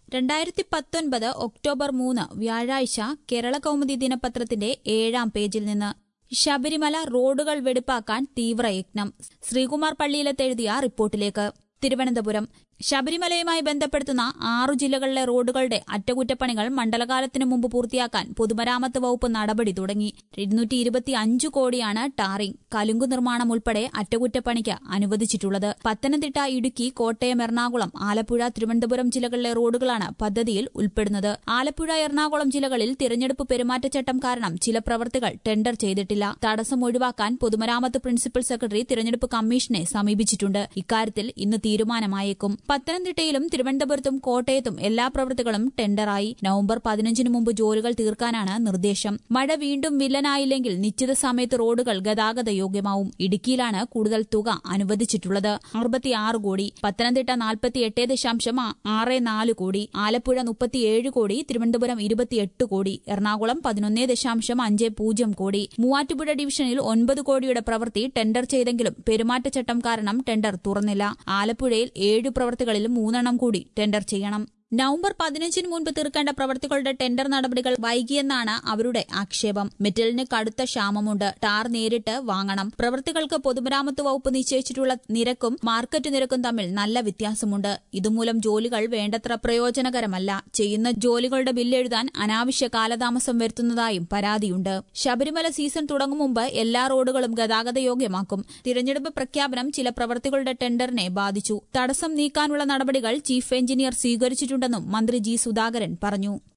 2019 October 3 വ്യാഴാഴ്ച കേരള കൗമുദി ദിനപത്രത്തിന്റെ 7-ാം പേജിൽ നിന്ന് ശബരിമല റോഡുകൾ വെടിപ്പാക്കാൻ തീവ്രയത്നം. ശ്രീകുമാർ പള്ളിയിലെത്തെഴുതിയ റിപ്പോർട്ടിലേക്ക്. തിരുവനന്തപുരം. ശബരിമലയുമായി ബന്ധപ്പെടുത്തുന്ന 6 ജില്ലകളിലെ റോഡുകളുടെ അറ്റകുറ്റപ്പണികൾ മണ്ഡലകാലത്തിനു മുമ്പ് പൂർത്തിയാക്കാൻ പൊതുമരാമത്ത് വകുപ്പ് നടപടി തുടങ്ങി. 225 കോടിയാണ് ടാറിംഗ്, കലുങ്കു നിർമ്മാണം ഉൾപ്പെടെ അറ്റകുറ്റപ്പണിക്ക് അനുവദിച്ചിട്ടുള്ളത്. പത്തനംതിട്ട, ഇടുക്കി, കോട്ടയം, എറണാകുളം, ആലപ്പുഴ, തിരുവനന്തപുരം ജില്ലകളിലെ റോഡുകളാണ് പദ്ധതിയിൽ ഉൾപ്പെടുന്നത്. ആലപ്പുഴ, എറണാകുളം ജില്ലകളിൽ തിരഞ്ഞെടുപ്പ് പെരുമാറ്റച്ചട്ടം കാരണം ചില പ്രവൃത്തികൾ ടെൻഡർ ചെയ്തിട്ടില്ല. തടസ്സം ഒഴിവാക്കാൻ പൊതുമരാമത്ത് പ്രിൻസിപ്പൽ സെക്രട്ടറി തിരഞ്ഞെടുപ്പ് കമ്മീഷനെ സമീപിച്ചിട്ടുണ്ട്. ഇക്കാര്യത്തിൽ ഇന്ന് തീരുമാനമായേക്കും. പത്തനംതിട്ടയിലും തിരുവനന്തപുരത്തും കോട്ടയത്തും എല്ലാ പ്രവൃത്തികളും ടെൻഡറായി. നവംബർ 15 മുമ്പ് ജോലികൾ തീർക്കാനാണ് നിർദ്ദേശം. മഴ വീണ്ടും വില്ലനായില്ലെങ്കിൽ നിശ്ചിത സമയത്ത് റോഡുകൾ ഗതാഗത യോഗ്യമാവും. ഇടുക്കിയിലാണ് കൂടുതൽ തുക അനുവദിച്ചിട്ടുള്ളത്, 66 കോടി. പത്തനംതിട്ട 48.64 കോടി, ആലപ്പുഴ 37 കോടി, തിരുവനന്തപുരം 28 കോടി, എറണാകുളം 11.50 കോടി. മൂവാറ്റുപുഴ ഡിവിഷനിൽ 9 കോടിയുടെ പ്രവൃത്തി ടെൻഡർ ചെയ്തെങ്കിലും പെരുമാറ്റച്ചട്ടം കാരണം ടെൻഡർ തുറന്നില്ല. ആലപ്പുഴയിൽ 7 പ്രവൃത്തികളിൽ 3 കൂടി ടെൻഡർ ചെയ്യണം. നവംബർ 15 മുൻപ് തീർക്കേണ്ട പ്രവൃത്തികളുടെ ടെൻഡർ നടപടികൾ വൈകിയെന്നാണ് അവരുടെ ആക്ഷേപം. മെറ്റലിന് കടുത്ത ക്ഷാമമുണ്ട്, ടാർ നേരിട്ട് വാങ്ങണം. പ്രവൃത്തികൾക്ക് പൊതുമരാമത്ത് വകുപ്പ് നിശ്ചയിച്ചിട്ടുള്ള നിരക്കും മാർക്കറ്റ് നിരക്കും തമ്മിൽ നല്ല വ്യത്യാസമുണ്ട്. ഇതുമൂലം ജോലികൾ വേണ്ടത്ര പ്രയോജനകരമല്ല. ചെയ്യുന്ന ജോലികളുടെ ബില്ലെഴുതാൻ അനാവശ്യ കാലതാമസം വരുത്തുന്നതായും പരാതിയുണ്ട്. ശബരിമല സീസൺ തുടങ്ങും മുമ്പ് എല്ലാ റോഡുകളും ഗതാഗതയോഗ്യമാക്കും. തിരഞ്ഞെടുപ്പ് പ്രഖ്യാപനം ചില പ്രവൃത്തികളുടെ ടെൻഡറിനെ ബാധിച്ചു. തടസ്സം നീക്കാനുള്ള നടപടികൾ ചീഫ് എഞ്ചിനീയർ സ്വീകരിച്ചിട്ടുണ്ടെന്നും മന്ത്രി ജി സുധാകരൻ പറഞ്ഞു.